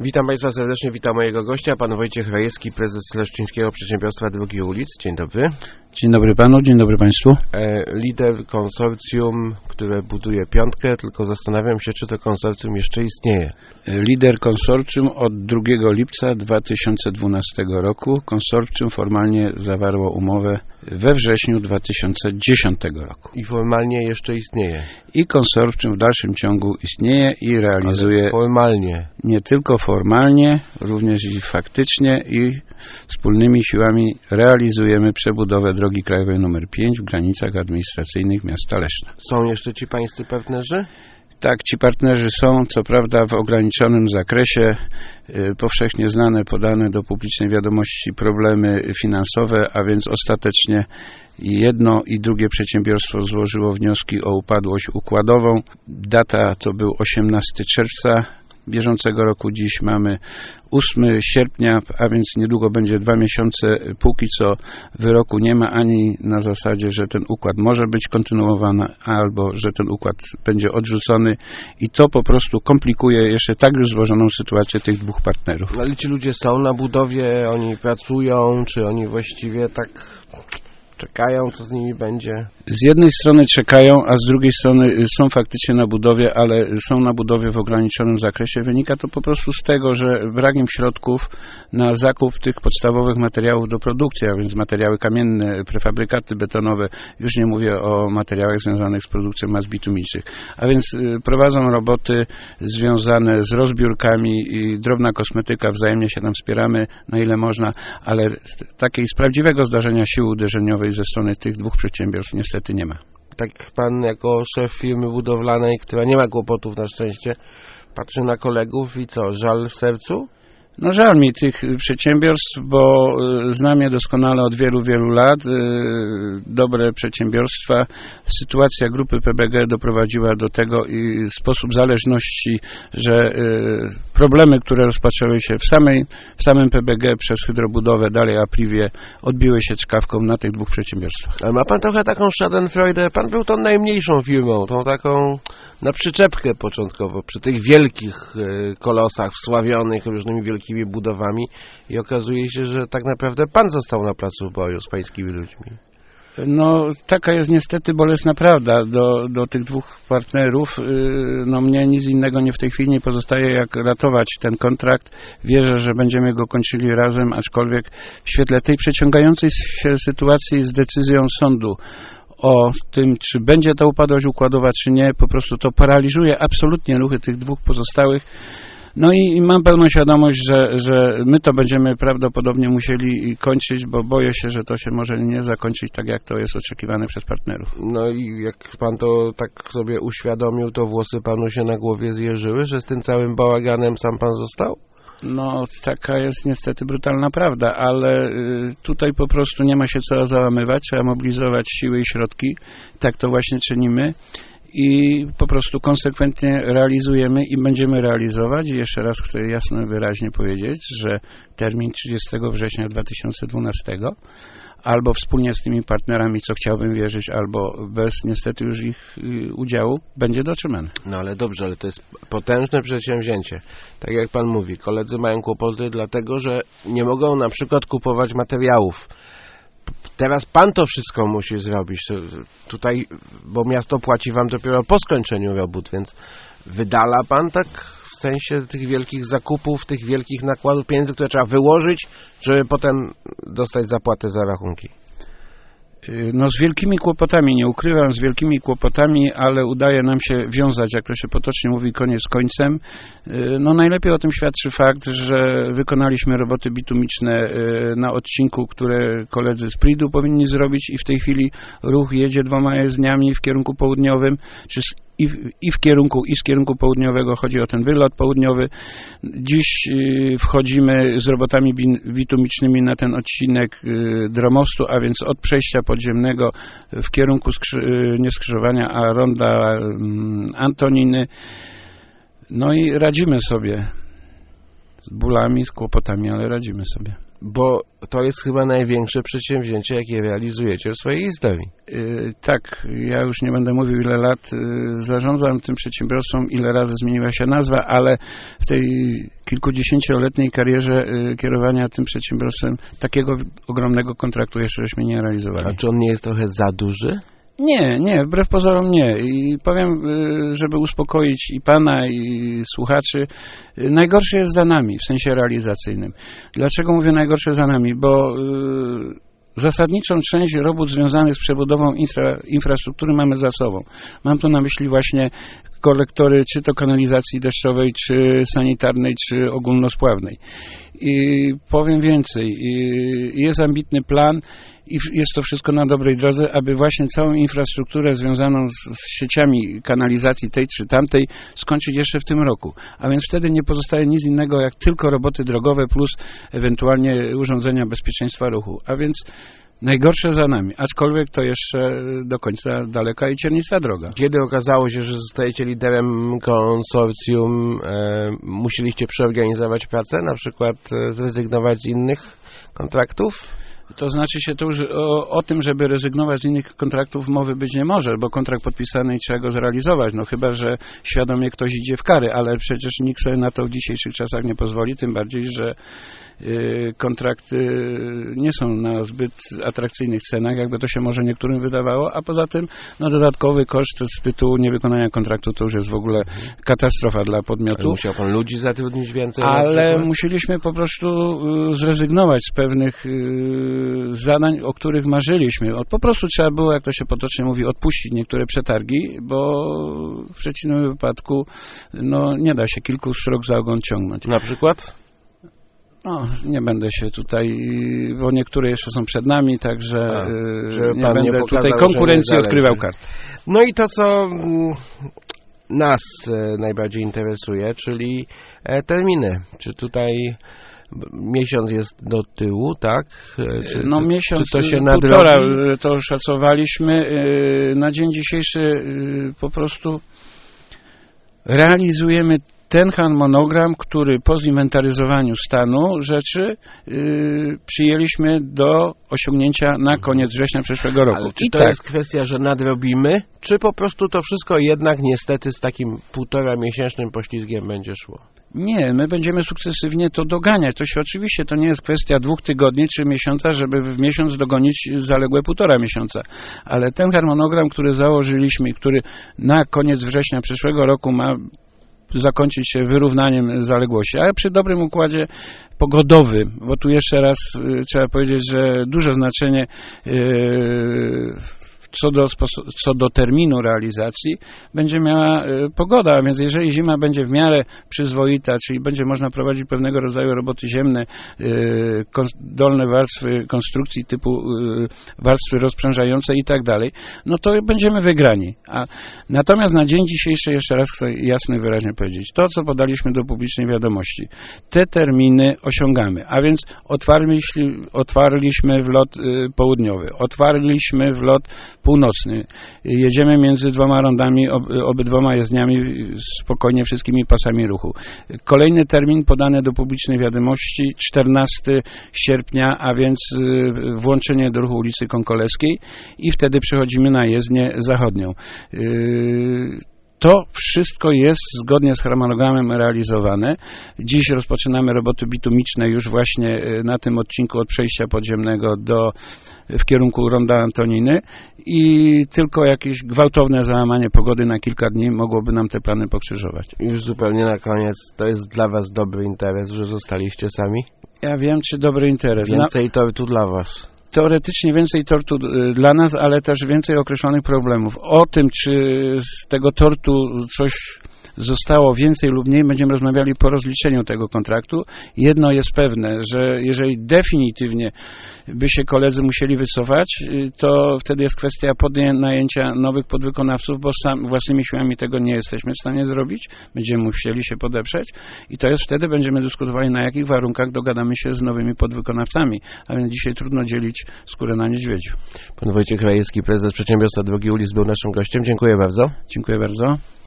Witam Państwa serdecznie, witam mojego gościa, pan Wojciech Rajewski, prezes Leszczyńskiego Przedsiębiorstwa Drogi Ulic. Dzień dobry. Dzień dobry panu, dzień dobry państwu. Lider konsorcjum, które buduje piątkę, tylko zastanawiam się, czy to konsorcjum jeszcze istnieje. Lider konsorcjum od 2 lipca 2012 roku. Konsorcjum formalnie zawarło umowę we wrześniu 2010 roku. I formalnie jeszcze istnieje. I konsorcjum w dalszym ciągu istnieje i realizuje... Ale formalnie. Nie tylko formalnie, również i faktycznie i wspólnymi siłami realizujemy przebudowę drogi krajowej nr 5 w granicach administracyjnych miasta Leszna. Są jeszcze ci pańscy partnerzy? Tak, ci partnerzy są, co prawda w ograniczonym zakresie, powszechnie znane, podane do publicznej wiadomości problemy finansowe, a więc ostatecznie jedno i drugie przedsiębiorstwo złożyło wnioski o upadłość układową. Data to był 18 czerwca bieżącego roku, dziś mamy 8 sierpnia, a więc niedługo będzie 2 miesiące. Póki co wyroku nie ma ani na zasadzie, że ten układ może być kontynuowany, albo że ten układ będzie odrzucony i to po prostu komplikuje jeszcze tak już złożoną sytuację tych dwóch partnerów. Ale ci ludzie są na budowie, oni pracują, czy oni właściwie tak czekają, co z nimi będzie? Z jednej strony czekają, a z drugiej strony są faktycznie na budowie, ale są na budowie w ograniczonym zakresie. Wynika to po prostu z tego, że brak im środków na zakup tych podstawowych materiałów do produkcji, a więc materiały kamienne, prefabrykaty betonowe, już nie mówię o materiałach związanych z produkcją mas bitumicznych. A więc prowadzą roboty związane z rozbiórkami i drobna kosmetyka, wzajemnie się tam wspieramy na ile można, ale takiej z prawdziwego zdarzenia siły uderzeniowej ze strony tych dwóch przedsiębiorstw niestety nie ma. Tak pan jako szef firmy budowlanej, która nie ma kłopotów na szczęście, patrzy na kolegów i co, żal w sercu? No żal mi tych przedsiębiorstw, bo znam je doskonale od wielu, wielu lat. Dobre przedsiębiorstwa. Sytuacja grupy PBG doprowadziła do tego i sposób zależności, że problemy, które rozpoczęły się w samym PBG przez hydrobudowę, dalej Apriwie, odbiły się czkawką na tych dwóch przedsiębiorstwach. Ale ma pan trochę taką schadenfreude, pan był tą najmniejszą firmą, tą taką na przyczepkę początkowo, przy tych wielkich kolosach wsławionych różnymi wielkimi budowami i okazuje się, że tak naprawdę pan został na placu boju z pańskimi ludźmi. No, taka jest niestety bolesna prawda do tych dwóch partnerów. No, mnie nic innego w tej chwili nie pozostaje, jak ratować ten kontrakt. Wierzę, że będziemy go kończyli razem, aczkolwiek w świetle tej przeciągającej się sytuacji z decyzją sądu o tym, czy będzie ta upadłość układowa, czy nie, po prostu to paraliżuje absolutnie ruchy tych dwóch pozostałych. No i mam pełną świadomość, że my to będziemy prawdopodobnie musieli kończyć, bo boję się, że to się może nie zakończyć tak, jak to jest oczekiwane przez partnerów. No i jak pan to tak sobie uświadomił, to włosy panu się na głowie zjeżyły, że z tym całym bałaganem sam pan został? No, taka jest niestety brutalna prawda, ale tutaj po prostu nie ma się co załamywać, trzeba mobilizować siły i środki, tak to właśnie czynimy i po prostu konsekwentnie realizujemy i będziemy realizować. I jeszcze raz chcę jasno i wyraźnie powiedzieć, że termin 30 września 2012 albo wspólnie z tymi partnerami, co chciałbym wierzyć, albo bez niestety już ich udziału, będzie dotrzymany. No ale dobrze, ale to jest potężne przedsięwzięcie. Tak jak pan mówi, koledzy mają kłopoty dlatego, że nie mogą na przykład kupować materiałów. Teraz pan to wszystko musi zrobić tutaj, bo miasto płaci wam dopiero po skończeniu robót, więc wydala pan tak w sensie tych wielkich zakupów, tych wielkich nakładów pieniędzy, które trzeba wyłożyć, żeby potem dostać zapłatę za rachunki? No z wielkimi kłopotami, nie ukrywam, z wielkimi kłopotami, ale udaje nam się wiązać, jak to się potocznie mówi, koniec z końcem. No najlepiej o tym świadczy fakt, że wykonaliśmy roboty bitumiczne na odcinku, które koledzy z PRID-u powinni zrobić i w tej chwili ruch jedzie 2 jezdniami w kierunku południowym, czy z kierunku południowego, chodzi o ten wylot południowy. Dziś wchodzimy z robotami bitumicznymi na ten odcinek Dromostu, a więc od przejścia podziemnego w kierunku nie skrzyżowania, a ronda Antoniny. No i radzimy sobie z bólami, z kłopotami, ale radzimy sobie. Bo to jest chyba największe przedsięwzięcie, jakie realizujecie w swojej historii. Tak, ja już nie będę mówił, ile lat zarządzam tym przedsiębiorstwem, ile razy zmieniła się nazwa, ale w tej kilkudziesięcioletniej karierze kierowania tym przedsiębiorstwem takiego ogromnego kontraktu jeszcze żeśmy nie realizowali. A czy on nie jest trochę za duży? Nie, wbrew pozorom nie. I powiem, żeby uspokoić i pana, i słuchaczy, najgorsze jest za nami w sensie realizacyjnym. Dlaczego mówię najgorsze za nami? Bo zasadniczą część robót związanych z przebudową infrastruktury mamy za sobą. Mam tu na myśli właśnie kolektory, czy to kanalizacji deszczowej, czy sanitarnej, czy ogólnospławnej. I powiem więcej, jest ambitny plan i jest to wszystko na dobrej drodze, aby właśnie całą infrastrukturę związaną z sieciami kanalizacji tej czy tamtej skończyć jeszcze w tym roku. A więc wtedy nie pozostaje nic innego jak tylko roboty drogowe plus ewentualnie urządzenia bezpieczeństwa ruchu. A więc najgorsze za nami, aczkolwiek to jeszcze do końca daleka i ciernista droga. Kiedy okazało się, że zostajecie liderem konsorcjum, musieliście przeorganizować pracę, na przykład zrezygnować z innych kontraktów? To znaczy się to już o tym, żeby rezygnować z innych kontraktów mowy być nie może, bo kontrakt podpisany i trzeba go zrealizować, no chyba, że świadomie ktoś idzie w kary, ale przecież nikt sobie na to w dzisiejszych czasach nie pozwoli, tym bardziej, że kontrakty nie są na zbyt atrakcyjnych cenach, jakby to się może niektórym wydawało, a poza tym no, dodatkowy koszt z tytułu niewykonania kontraktu to już jest w ogóle katastrofa dla podmiotu. Ale musiał pan ludzi zatrudnić więcej? Ale musieliśmy po prostu zrezygnować z pewnych zadań, o których marzyliśmy. Po prostu trzeba było, jak to się potocznie mówi, odpuścić niektóre przetargi, bo w przeciwnym wypadku no, nie da się kilku srok za ogon ciągnąć. Na przykład? No, nie będę się tutaj, bo niektóre jeszcze są przed nami, także nie będę tutaj konkurencji odkrywał kart. No i to, co nas najbardziej interesuje, czyli terminy. Czy tutaj miesiąc jest do tyłu, tak? No miesiąc, czy to się półtora to szacowaliśmy. Na dzień dzisiejszy po prostu realizujemy ten harmonogram, który po zinwentaryzowaniu stanu rzeczy przyjęliśmy do osiągnięcia na koniec września przyszłego roku. Ale czy to jest kwestia, że nadrobimy, czy po prostu to wszystko jednak niestety z takim 1,5-miesięcznym poślizgiem będzie szło? Nie, my będziemy sukcesywnie to doganiać. To się oczywiście, to nie jest kwestia 2 tygodni czy miesiąca, żeby w miesiąc dogonić zaległe 1,5 miesiąca. Ale ten harmonogram, który założyliśmy i który na koniec września przyszłego roku ma zakończyć się wyrównaniem zaległości, ale przy dobrym układzie pogodowym, bo tu jeszcze raz trzeba powiedzieć, że duże znaczenie co do terminu realizacji będzie miała pogoda, a więc jeżeli zima będzie w miarę przyzwoita, czyli będzie można prowadzić pewnego rodzaju roboty ziemne, dolne warstwy konstrukcji typu warstwy rozprężające i tak dalej, no to będziemy wygrani. Natomiast na dzień dzisiejszy, jeszcze raz chcę jasno i wyraźnie powiedzieć, to co podaliśmy do publicznej wiadomości, te terminy osiągamy, a więc otwarliśmy wlot południowy, otwarliśmy wlot północny. Jedziemy między 2 rondami, obydwoma jezdniami, spokojnie wszystkimi pasami ruchu. Kolejny termin podany do publicznej wiadomości 14 sierpnia, a więc włączenie do ruchu ulicy Konkoleskiej i wtedy przechodzimy na jezdnię zachodnią. To wszystko jest zgodnie z harmonogramem realizowane. Dziś rozpoczynamy roboty bitumiczne już właśnie na tym odcinku od przejścia podziemnego w kierunku ronda Antoniny i tylko jakieś gwałtowne załamanie pogody na kilka dni mogłoby nam te plany pokrzyżować. Już zupełnie na koniec, to jest dla was dobry interes, że zostaliście sami? Ja wiem, czy dobry interes. Więcej tortu dla was. Teoretycznie więcej tortu dla nas, ale też więcej określonych problemów. O tym, czy z tego tortu coś zostało więcej lub mniej, będziemy rozmawiali po rozliczeniu tego kontraktu. Jedno jest pewne, że jeżeli definitywnie by się koledzy musieli wycofać, to wtedy jest kwestia podjęcia nowych podwykonawców, bo własnymi siłami tego nie jesteśmy w stanie zrobić. Będziemy musieli się podeprzeć i to jest wtedy, będziemy dyskutowali, na jakich warunkach dogadamy się z nowymi podwykonawcami. A więc dzisiaj trudno dzielić skórę na niedźwiedziu. Pan Wojciech Rajewski, prezes przedsiębiorstwa Drogi Ulis, był naszym gościem. Dziękuję bardzo. Dziękuję bardzo.